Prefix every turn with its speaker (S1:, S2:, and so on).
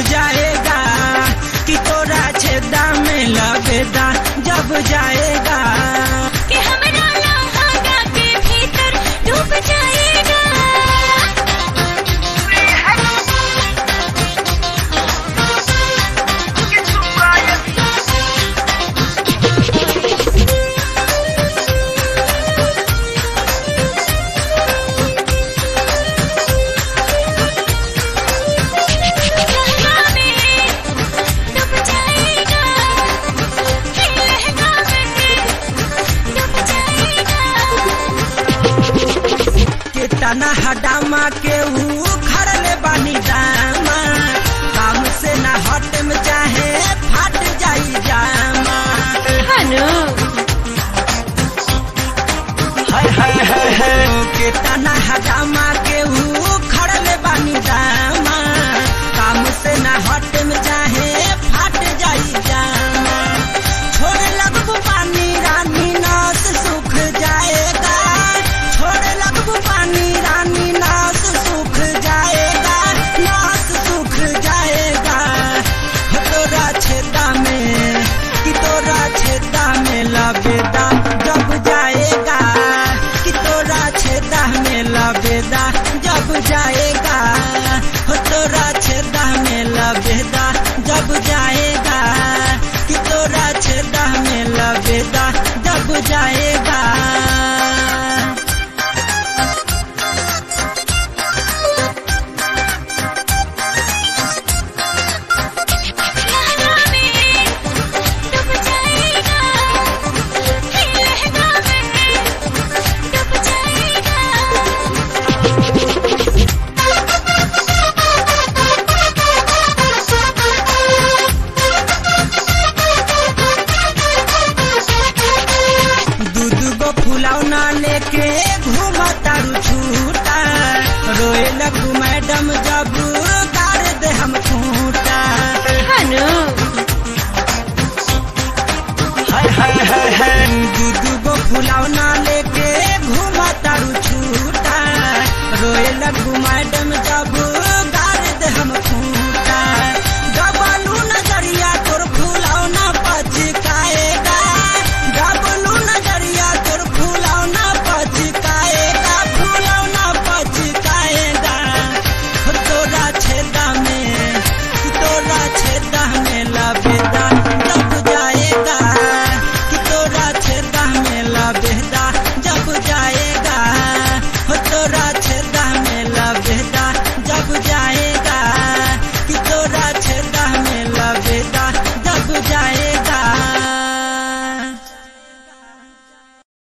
S1: जाएगा कि तोरा छेदा में लगेदा जब जाएगा
S2: कि हमरा लहंगा के भीतर डूब जाएगा।
S1: तना हडामा के खड़ले बानी दामा काम से ना हट में चाहे फाट जाई जामा। के तना हडामा के खड़ले बानी दामा काम से ना हट में चाहे फाट जाई जामा। छोड़ लगबू पानी रानी नास सुख जाएगा, छोड़ लगबू पानी रानी नास सुख जाएगा, नास सुख जाएगा। तोरा छेदा में कि तोरा छेदा में लबेदा जब जाएगा कि तोरा छेदा में लबेदा जब जाएगा। तोरा छेदा में लबेदा जब जाएगा कि तोरा छेदा में लबेदा जब जाएगा। फुलौना लेके घूमतारू छूटा रोए लगू मैडम जब गाड़ दे हम खूंटा। दूगो फुलौना लेके घूमतारू छूटा रोए लगू मैडम